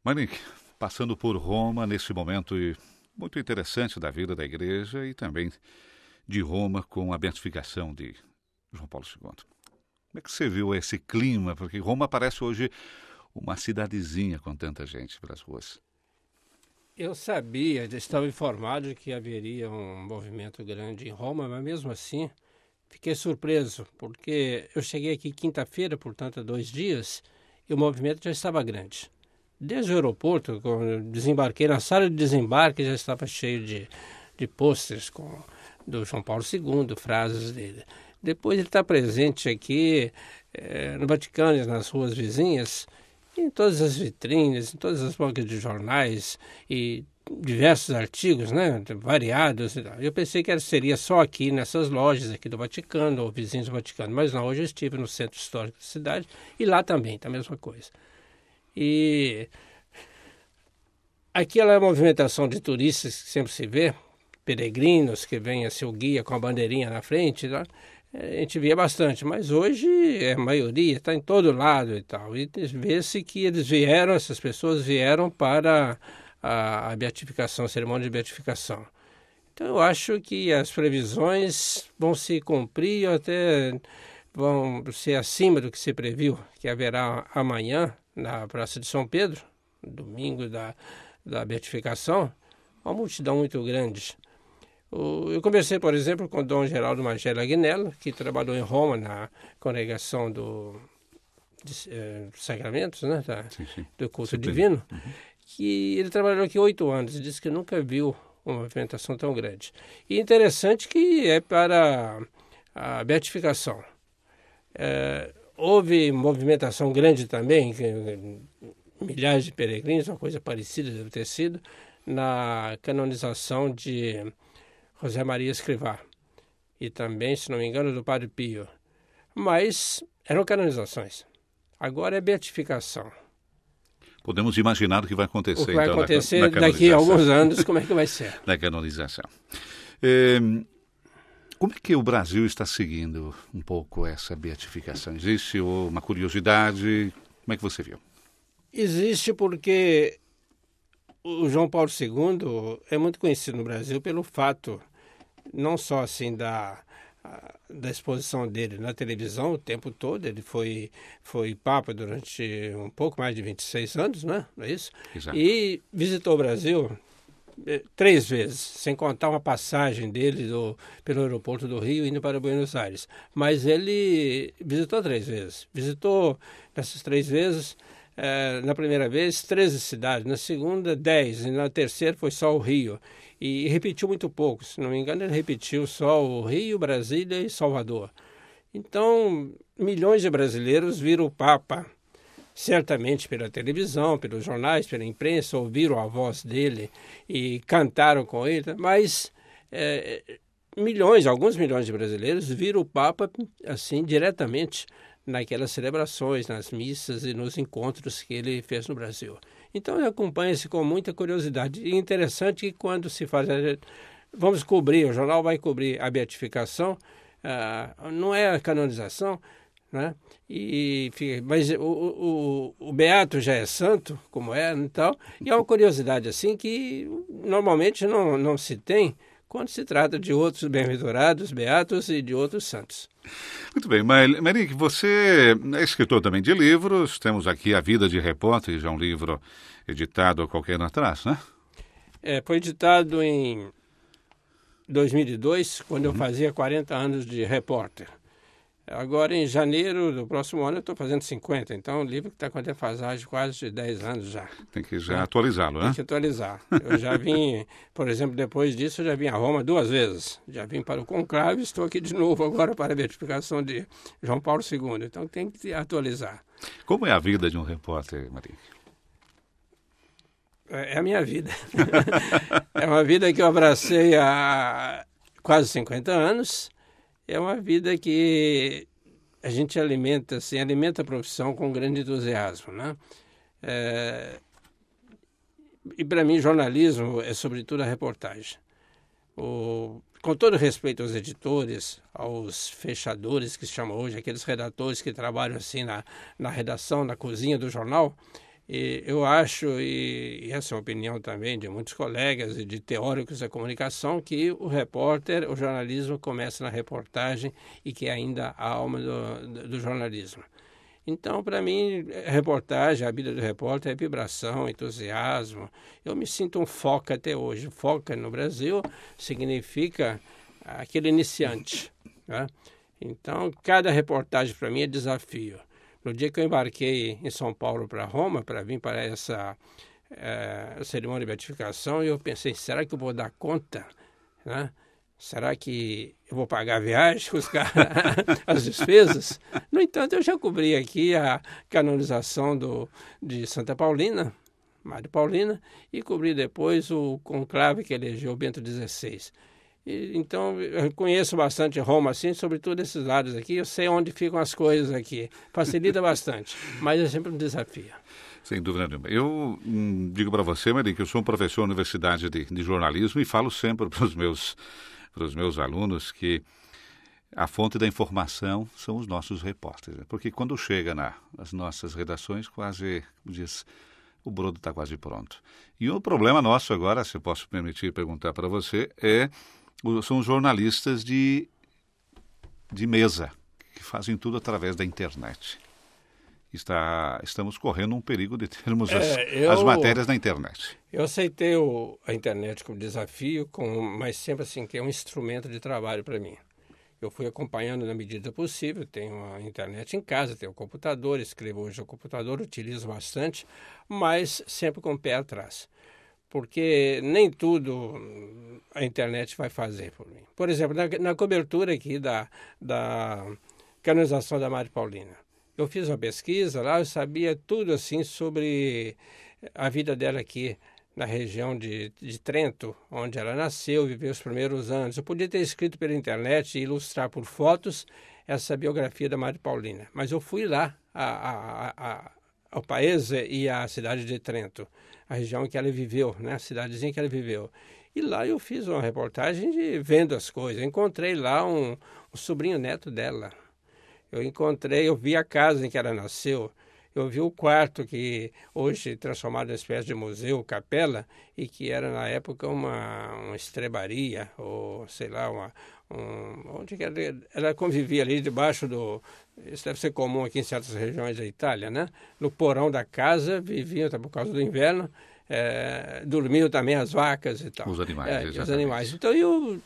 Manique, passando por Roma nesse momento muito interessante da vida da igreja e também de Roma com a beatificação de João Paulo II. Como é que você viu esse clima? Porque Roma parece hoje uma cidadezinha com tanta gente pelas ruas. Eu sabia, estava informado de que haveria um movimento grande em Roma, mas mesmo assim fiquei surpreso, porque eu cheguei aqui quinta-feira, portanto há 2 dias, e o movimento já estava grande. Desde o aeroporto, quando eu desembarquei na sala de desembarque, já estava cheio de pôsteres do João Paulo II, frases dele. Depois ele está presente aqui no Vaticano, nas ruas vizinhas, em todas as vitrines, em todas as bancas de jornais e diversos artigos, né, variados. Eu pensei que seria só aqui nessas lojas aqui do Vaticano ou vizinhos do Vaticano, mas não, hoje eu estive no centro histórico da cidade e lá também está a mesma coisa. E aquela movimentação de turistas que sempre se vê, peregrinos que vêm a seu guia com a bandeirinha na frente, né? A gente via bastante, mas hoje a maioria está em todo lado e tal. E vê-se que essas pessoas vieram para a beatificação, a cerimônia de beatificação. Então eu acho que as previsões vão se cumprir, até vão ser acima do que se previu, que haverá amanhã na Praça de São Pedro, domingo da beatificação, uma multidão muito grande. Eu conversei, por exemplo, com o Dom Geraldo Magela Agnello, que trabalhou em Roma na congregação dos sacramentos, né, Sim. do culto divino, que ele trabalhou aqui 8 anos e disse que nunca viu uma movimentação tão grande. E interessante que é para a beatificação. Houve movimentação grande também, milhares de peregrinos, uma coisa parecida deve ter sido, na canonização de José Maria Escrivá e também, se não me engano, do Padre Pio. Mas eram canonizações. Agora é beatificação. Podemos imaginar o que vai acontecer, o que vai então, acontecer daqui a alguns anos, como é que vai ser? Na canonização. Como é que o Brasil está seguindo um pouco essa beatificação? Existe uma curiosidade? Como é que você viu? Existe porque o João Paulo II é muito conhecido no Brasil pelo fato, não só assim da exposição dele na televisão o tempo todo. Ele foi Papa durante um pouco mais de 26 anos, né? Não é isso? Exato. E visitou o Brasil 3 vezes, sem contar uma passagem dele pelo aeroporto do Rio indo para Buenos Aires. Mas ele visitou 3 vezes. Visitou nessas 3 vezes, na primeira vez 13 cidades, na segunda 10 e na terceira foi só o Rio. E repetiu muito pouco, se não me engano ele repetiu só o Rio, Brasília e Salvador. Então milhões de brasileiros viram o Papa, certamente pela televisão, pelos jornais, pela imprensa, ouviram a voz dele e cantaram com ele, mas alguns milhões de brasileiros viram o Papa assim diretamente naquelas celebrações, nas missas e nos encontros que ele fez no Brasil. Então acompanha-se com muita curiosidade. E interessante que quando se faz, vamos cobrir, o jornal vai cobrir a beatificação, não é a canonização, né? Mas o beato já é santo, como é, e tal, e é uma curiosidade assim que normalmente não se tem quando se trata de outros bem-aventurados, beatos e de outros santos. Muito bem, Manique, você é escritor também de livros, temos aqui A Vida de Repórter, já um livro editado há qualquer ano atrás, né? Foi editado em 2002, quando eu fazia 40 anos de repórter. Agora, em janeiro do próximo ano, eu estou fazendo 50, então é um livro que está com a defasagem quase de 10 anos já. Tem que já atualizá-lo, né? Tem que atualizar. Eu já vim, por exemplo, depois disso, eu já vim a Roma 2 vezes. Já vim para o conclave, estou aqui de novo agora para a beatificação de João Paulo II. Então tem que atualizar. Como é a vida de um repórter, Manique? É a minha vida. É uma vida que eu abracei há quase 50 anos. É uma vida que a gente alimenta a profissão com grande entusiasmo, né? E para mim, jornalismo é sobretudo a reportagem. Com todo respeito aos editores, aos fechadores que se chamam hoje, aqueles redatores que trabalham assim na redação, na cozinha do jornal, E eu acho, e essa é a opinião também de muitos colegas e de teóricos da comunicação, que o jornalismo começa na reportagem e que é ainda a alma do jornalismo. Então, para mim, reportagem, a vida do repórter é vibração, entusiasmo. Eu me sinto um foca até hoje. Foca no Brasil significa aquele iniciante, né? Então, cada reportagem para mim é desafio. No dia que eu embarquei em São Paulo para Roma, para vir para essa cerimônia de beatificação, eu pensei, será que eu vou dar conta, né? Será que eu vou pagar a viagem, as despesas? No entanto, eu já cobri aqui a canonização de Santa Paulina, Madre Paulina, e cobri depois o conclave que elegeu Bento XVI. Então, eu conheço bastante Roma, assim, sobretudo esses lados aqui. Eu sei onde ficam as coisas aqui. Facilita bastante, mas é sempre um desafio. Sem dúvida nenhuma. Eu digo para você, Maria, que eu sou um professor na Universidade de Jornalismo e falo sempre para os meus alunos que a fonte da informação são os nossos repórteres. Porque quando chega nas nossas redações, quase, como diz, o brodo está quase pronto. E o problema nosso agora, se eu posso permitir perguntar para você, são os jornalistas de mesa, que fazem tudo através da internet. Estamos correndo um perigo de termos as matérias na internet. Eu aceitei a internet como desafio, mas sempre assim, que é um instrumento de trabalho para mim. Eu fui acompanhando na medida possível, tenho a internet em casa, tenho o computador, escrevo hoje no computador, utilizo bastante, mas sempre com o pé atrás. Porque nem tudo a internet vai fazer por mim. Por exemplo, na cobertura aqui da canonização da Madre Paulina, eu fiz uma pesquisa lá, eu sabia tudo assim sobre a vida dela aqui na região de Trento, onde ela nasceu, viveu os primeiros anos. Eu podia ter escrito pela internet e ilustrar por fotos essa biografia da Madre Paulina, mas eu fui lá ao Paese e à cidade de Trento, a região em que ela viveu, né? A cidadezinha que ela viveu. E lá eu fiz uma reportagem vendo as coisas. Eu encontrei lá um sobrinho neto dela. Eu vi a casa em que ela nasceu, eu vi o quarto que hoje transformado em uma espécie de museu, capela, e que era na época uma estrebaria, ou sei lá, onde ela convivia ali debaixo isso deve ser comum aqui em certas regiões da Itália, né? No porão da casa viviam, por causa do inverno, dormiam também as vacas e tal. Os animais, os animais. Então eu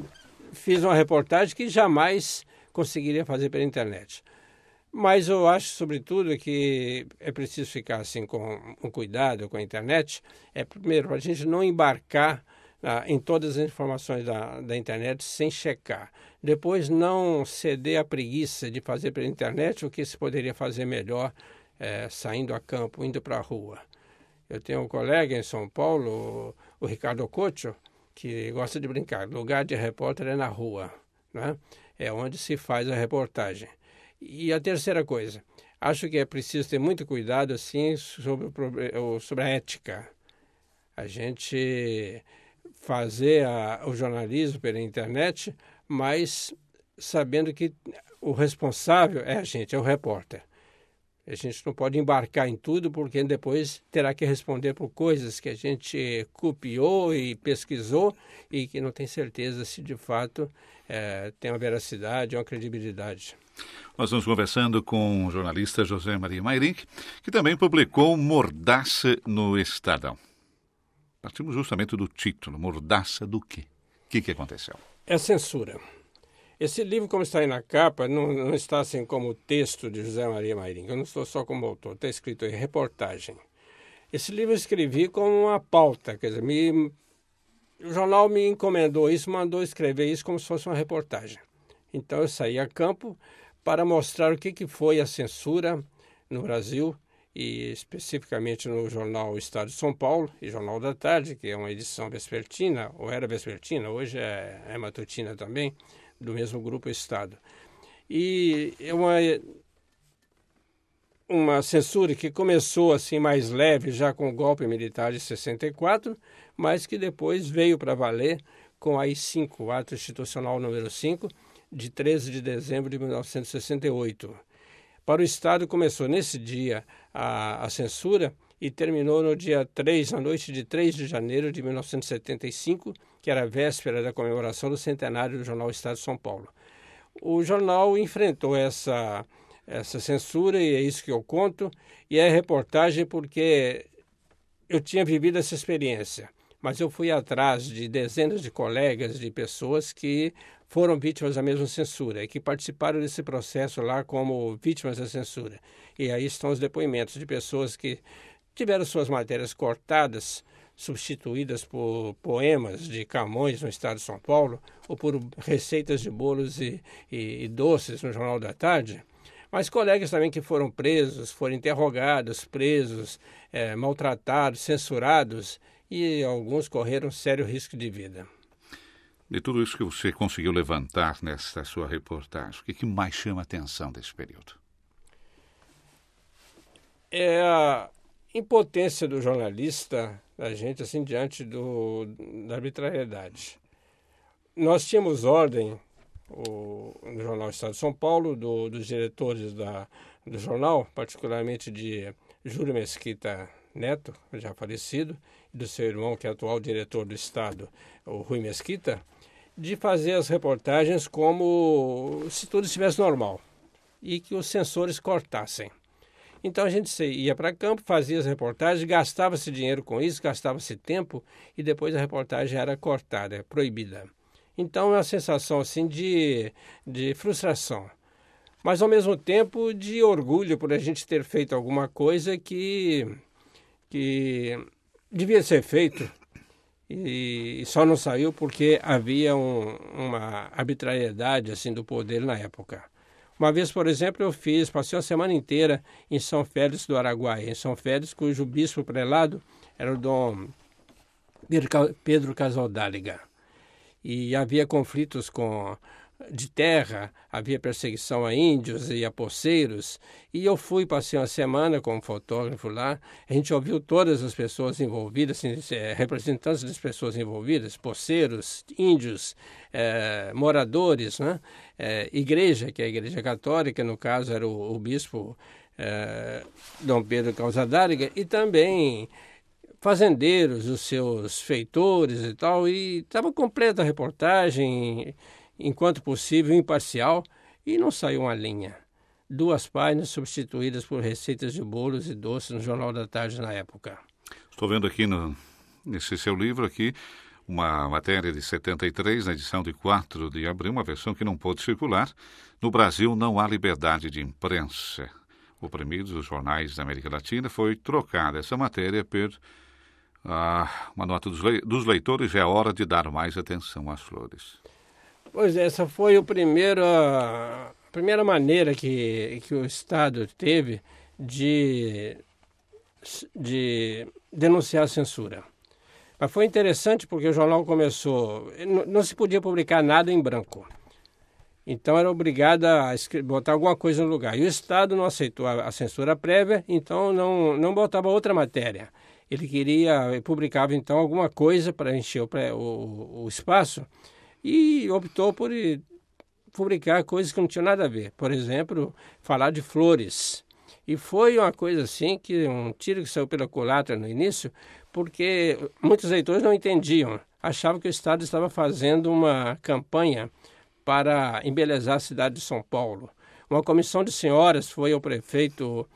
fiz uma reportagem que jamais conseguiria fazer pela internet. Mas eu acho, sobretudo, que é preciso ficar assim com cuidado com a internet. Primeiro, para a gente não embarcar em todas as informações da internet sem checar. Depois, não ceder à preguiça de fazer pela internet o que se poderia fazer melhor saindo a campo, indo para a rua. Eu tenho um colega em São Paulo, o Ricardo Couto, que gosta de brincar. Lugar de repórter é na rua, né? É onde se faz a reportagem. E a terceira coisa, acho que é preciso ter muito cuidado assim sobre a ética. A gente fazer o jornalismo pela internet, mas sabendo que o responsável é a gente, é o repórter. A gente não pode embarcar em tudo, porque depois terá que responder por coisas que a gente copiou e pesquisou e que não tem certeza se de fato tem uma veracidade, uma credibilidade. Nós estamos conversando com o jornalista José Maria Mayrinck, que também publicou Mordaça no Estadão. Partimos justamente do título, Mordaça do quê? O que aconteceu? É censura. Esse livro, como está aí na capa, não está assim como o texto de José Maria Mayrinck. Eu não estou só como autor, está escrito aí, reportagem. Esse livro eu escrevi como uma pauta, quer dizer, o jornal me encomendou isso, mandou escrever isso como se fosse uma reportagem. Então eu saí a campo para mostrar o que foi a censura no Brasil, e especificamente no jornal Estado de São Paulo e Jornal da Tarde, que é uma edição vespertina, ou era vespertina, hoje é matutina também, do mesmo grupo Estado. E é uma censura que começou assim mais leve, já com o golpe militar de 64, mas que depois veio para valer com a AI-5, o Ato Institucional número 5, de 13 de dezembro de 1968. Para o Estado começou nesse dia a censura e terminou no dia 3, na noite de 3 de janeiro de 1975, que era a véspera da comemoração do centenário do jornal Estado de São Paulo. O jornal enfrentou essa censura, e é isso que eu conto, e é reportagem porque eu tinha vivido essa experiência, mas eu fui atrás de dezenas de colegas, de pessoas que foram vítimas da mesma censura e que participaram desse processo lá como vítimas da censura. E aí estão os depoimentos de pessoas que tiveram suas matérias cortadas, substituídas por poemas de Camões no Estado de São Paulo, ou por receitas de bolos e doces no Jornal da Tarde. Mas colegas também que foram presos, foram interrogados, presos, maltratados, censurados, e alguns correram sério risco de vida. De tudo isso que você conseguiu levantar nessa sua reportagem, o que mais chama a atenção desse período? É a impotência do jornalista, da gente, assim, diante da arbitrariedade. Nós tínhamos ordem no Jornal Estado de São Paulo, dos diretores do jornal, particularmente de Júlio Mesquita Neto, já falecido, e do seu irmão, que é atual diretor do Estado, o Rui Mesquita, de fazer as reportagens como se tudo estivesse normal e que os censores cortassem. Então a gente ia para campo, fazia as reportagens, gastava-se dinheiro com isso, gastava-se tempo e depois a reportagem era cortada, proibida. Então é uma sensação assim de frustração, mas ao mesmo tempo de orgulho por a gente ter feito alguma coisa que devia ser feito e só não saiu porque havia uma arbitrariedade assim do poder na época. Uma vez, por exemplo, passei uma semana inteira em São Félix do Araguaia, em São Félix, cujo bispo prelado era o Dom Pedro Casaldáliga. E havia conflitos de terra, havia perseguição a índios e a poceiros. E eu passei uma semana como fotógrafo lá. A gente ouviu todas as pessoas envolvidas, representantes das pessoas envolvidas, poceiros, índios, moradores, né? Igreja, que é a Igreja Católica, no caso era o bispo Dom Pedro Casaldáliga, e também fazendeiros, os seus feitores e tal, e estava completa a reportagem, enquanto possível, imparcial, e não saiu uma linha. 2 páginas substituídas por receitas de bolos e doces no Jornal da Tarde na época. Estou vendo aqui nesse seu livro aqui uma matéria de 73, na edição de 4 de abril, uma versão que não pôde circular. No Brasil não há liberdade de imprensa. Oprimidos os jornais da América Latina, foi trocada essa matéria por uma nota dos leitores: é hora de dar mais atenção às flores. Pois é, essa foi a primeira maneira que o Estado teve de denunciar a censura. Mas foi interessante porque o jornal começou... Não se podia publicar nada em branco. Então era obrigado a botar alguma coisa no lugar. E o Estado não aceitou a censura prévia, então não botava outra matéria. Ele publicava então alguma coisa para encher o espaço, e optou por publicar coisas que não tinham nada a ver. Por exemplo, falar de flores. E foi uma coisa assim, um tiro que saiu pela culatra no início, porque muitos leitores não entendiam. Achavam que o Estado estava fazendo uma campanha para embelezar a cidade de São Paulo. Uma comissão de senhoras foi ao prefeito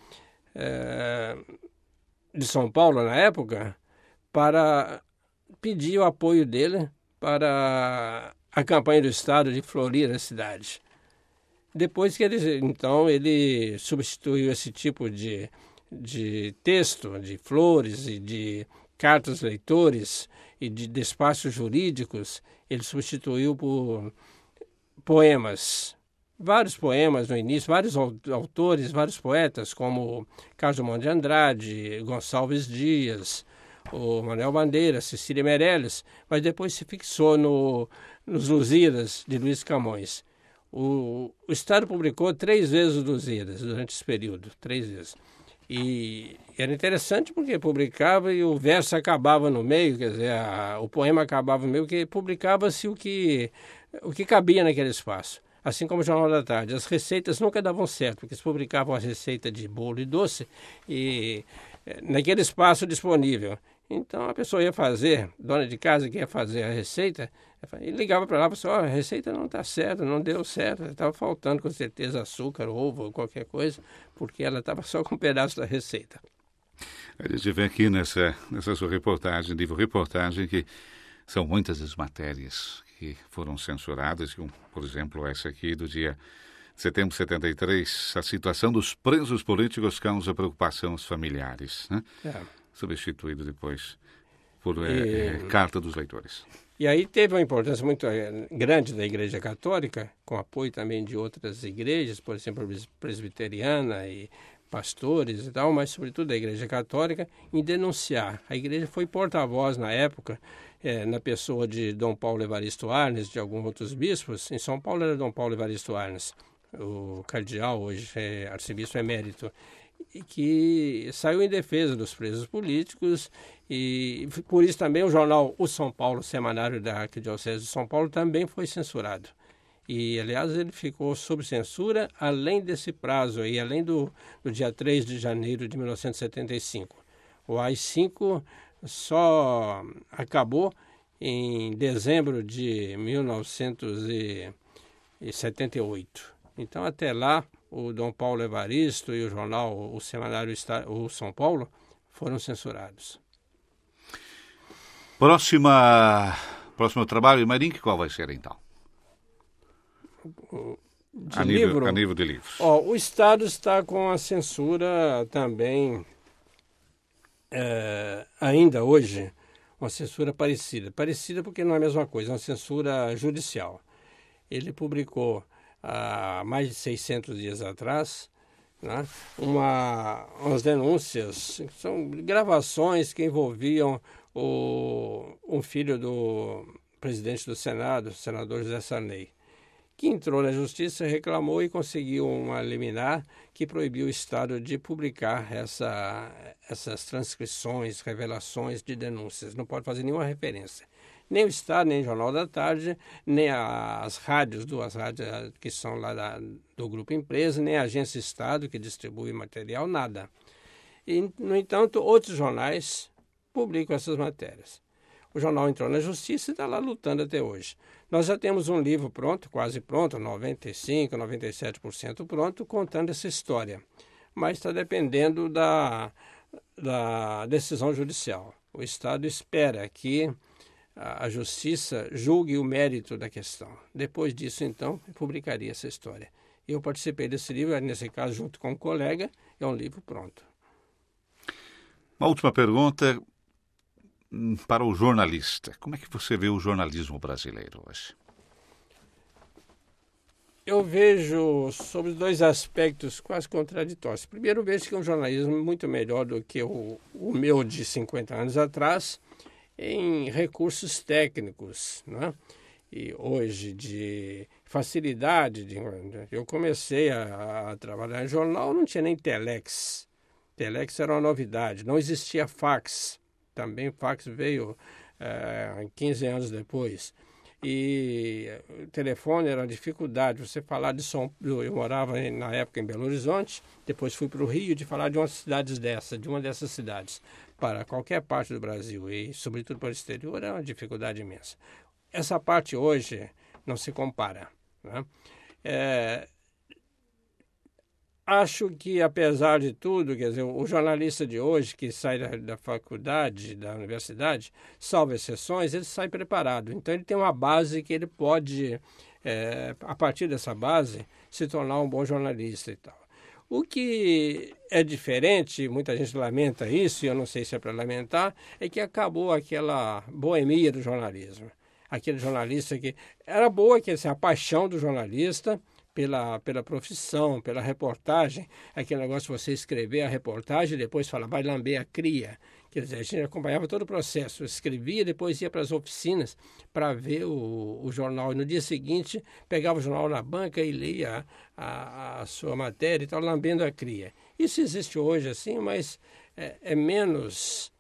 de São Paulo, na época, para pedir o apoio dele para a campanha do Estado de florir a cidade. Depois que ele substituiu esse tipo de texto, de flores e de cartas leitores e de despachos jurídicos, ele substituiu por poemas. Vários poemas no início, vários autores, vários poetas, como Carlos Drummond de Andrade, Gonçalves Dias, o Manuel Bandeira, Cecília Meirelles, mas depois se fixou nos Lusíadas de Luiz Camões. O Estado publicou 3 vezes os Lusíadas durante esse período, 3 vezes. E era interessante porque publicava e o verso acabava no meio, quer dizer, o poema acabava no meio, porque publicava-se o que cabia naquele espaço. Assim como o Jornal da Tarde. As receitas nunca davam certo, porque se publicavam a receita de bolo e doce e naquele espaço disponível. Então a pessoa ia fazer, dona de casa que ia fazer a receita, e ligava para lá e falava assim, a receita não está certa, não deu certo, estava faltando com certeza açúcar, ovo ou qualquer coisa, porque ela estava só com um pedaço da receita. A gente vê aqui nessa sua reportagem, livro-reportagem, que são muitas as matérias que foram censuradas, como, por exemplo, essa aqui do dia de setembro de 73, a situação dos presos políticos causa preocupação aos familiares, né? Substituído depois por Carta dos Leitores. E aí teve uma importância muito grande da Igreja Católica, com apoio também de outras igrejas, por exemplo, presbiteriana e pastores e tal, mas sobretudo da Igreja Católica, em denunciar. A igreja foi porta-voz na época, na pessoa de Dom Paulo Evaristo Arnes, de alguns outros bispos. Em São Paulo era Dom Paulo Evaristo Arnes, o cardeal, hoje é arcebispo emérito, que saiu em defesa dos presos políticos, e por isso também o jornal O São Paulo, semanário da Arquidiocese de São Paulo, também foi censurado. E, aliás, ele ficou sob censura além desse prazo, aí, além do dia 3 de janeiro de 1975. O AI-5 só acabou em dezembro de 1978. Então, até lá, o Dom Paulo Evaristo e o jornal, o semanário O São Paulo, foram censurados. Próximo trabalho, Marink, qual vai ser então? A nível de livros. O Estado está com a censura também, ainda hoje, uma censura parecida. Parecida porque não é a mesma coisa, é uma censura judicial. Ele publicou há mais de 600 dias atrás, né, umas denúncias, são gravações que envolviam um filho do presidente do Senado, o senador José Sarney, que entrou na justiça, reclamou e conseguiu uma liminar que proibiu o Estado de publicar essas transcrições, revelações de denúncias. Não pode fazer nenhuma referência. Nem o Estado, nem o Jornal da Tarde, nem as rádios, duas rádios que são lá do Grupo Empresa, nem a Agência Estado, que distribui material, nada. E, no entanto, outros jornais publicam essas matérias. O jornal entrou na justiça e está lá lutando até hoje. Nós já temos um livro pronto, quase pronto, 95%, 97% pronto, contando essa história. Mas está dependendo da decisão judicial. O Estado espera que a justiça julgue o mérito da questão. Depois disso, então, eu publicaria essa história. Eu participei desse livro, nesse caso, junto com um colega, é um livro pronto. Uma última pergunta para o jornalista. Como é que você vê o jornalismo brasileiro hoje? Eu vejo sobre dois aspectos quase contraditórios. Primeiro, vejo que é um jornalismo muito melhor do que o meu de 50 anos atrás, em recursos técnicos, né? E hoje de facilidade. Eu comecei a trabalhar em jornal, não tinha nem telex. Telex era uma novidade, não existia fax. Também fax veio 15 anos depois. E o telefone era uma dificuldade. Você falar de eu morava na época em Belo Horizonte, depois fui para o Rio, de falar de uma dessas cidades para qualquer parte do Brasil e sobretudo para o exterior é uma dificuldade imensa. Essa parte hoje não se compara, né? Acho que, apesar de tudo, quer dizer, o jornalista de hoje que sai da faculdade, da universidade, salvo exceções, ele sai preparado. Então, ele tem uma base que ele pode, a partir dessa base, se tornar um bom jornalista e tal. O que é diferente, muita gente lamenta isso, e eu não sei se é para lamentar, é que acabou aquela boemia do jornalismo. Aquele jornalista que era boa, que assim, a paixão do jornalista pela profissão, pela reportagem, aquele negócio de você escrever a reportagem e depois falar, vai lamber a cria. Quer dizer, a gente acompanhava todo o processo, escrevia, depois ia para as oficinas para ver o jornal. E no dia seguinte, pegava o jornal na banca e lia a sua matéria e tal, lambendo a cria. Isso existe hoje, assim, mas é menos...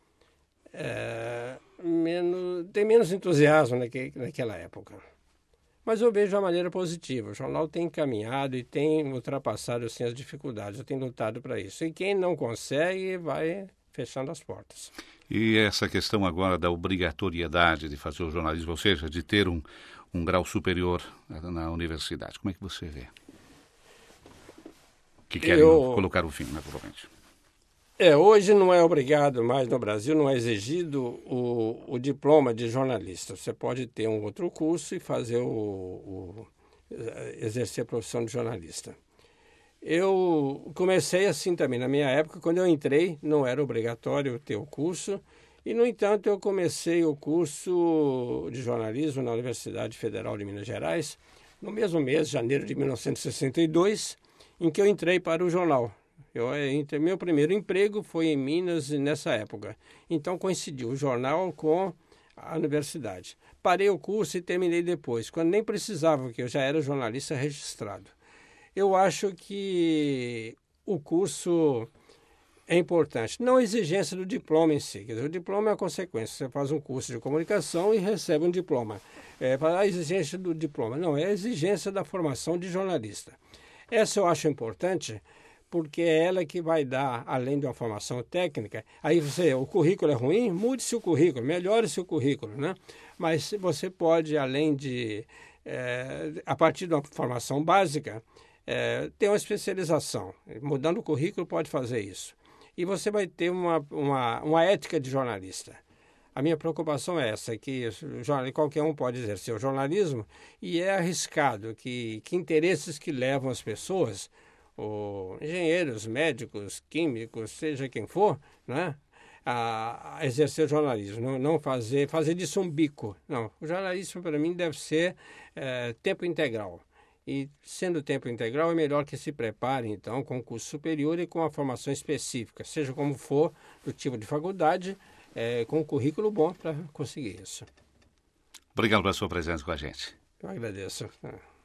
tem menos entusiasmo naquela época. Mas eu vejo de uma maneira positiva. O jornal tem caminhado e tem ultrapassado assim, as dificuldades. Eu tenho lutado para isso. E quem não consegue vai fechando as portas. E essa questão agora da obrigatoriedade de fazer o jornalismo, ou seja, de ter um grau superior na universidade, como é que você vê? Que querem colocar o fim, naturalmente. Hoje não é obrigado mais no Brasil, não é exigido o diploma de jornalista. Você pode ter um outro curso e fazer exercer a profissão de jornalista. Eu comecei assim também. Na minha época, quando eu entrei, não era obrigatório ter o curso. E, no entanto, eu comecei o curso de jornalismo na Universidade Federal de Minas Gerais, no mesmo mês, janeiro de 1962, em que eu entrei para o jornal. Meu primeiro emprego foi em Minas nessa época. Então coincidiu o jornal com a universidade. Parei o curso e terminei depois, quando nem precisava, porque eu já era jornalista registrado. Eu acho que o curso é importante. Não a exigência do diploma em si. Quer dizer, o diploma é a consequência. Você faz um curso de comunicação e recebe um diploma. Para a exigência do diploma. Não, é a exigência da formação de jornalista. Essa eu acho importante, porque é ela que vai dar, além de uma formação técnica, aí o currículo é ruim, mude-se o currículo, melhore-se o currículo, né? Mas você pode, além de, a partir de uma formação básica, ter uma especialização. Mudando o currículo pode fazer isso. E você vai ter uma ética de jornalista. A minha preocupação é essa, que qualquer um pode exercer o jornalismo e é arriscado que interesses que levam as pessoas, engenheiros, médicos, químicos, seja quem for, né, a exercer o jornalismo, não fazer disso um bico. Não, o jornalismo para mim deve ser tempo integral. E sendo tempo integral é melhor que se prepare então com um curso superior e com uma formação específica, seja como for, do tipo de faculdade, com um currículo bom para conseguir isso. Obrigado pela sua presença com a gente. Eu agradeço.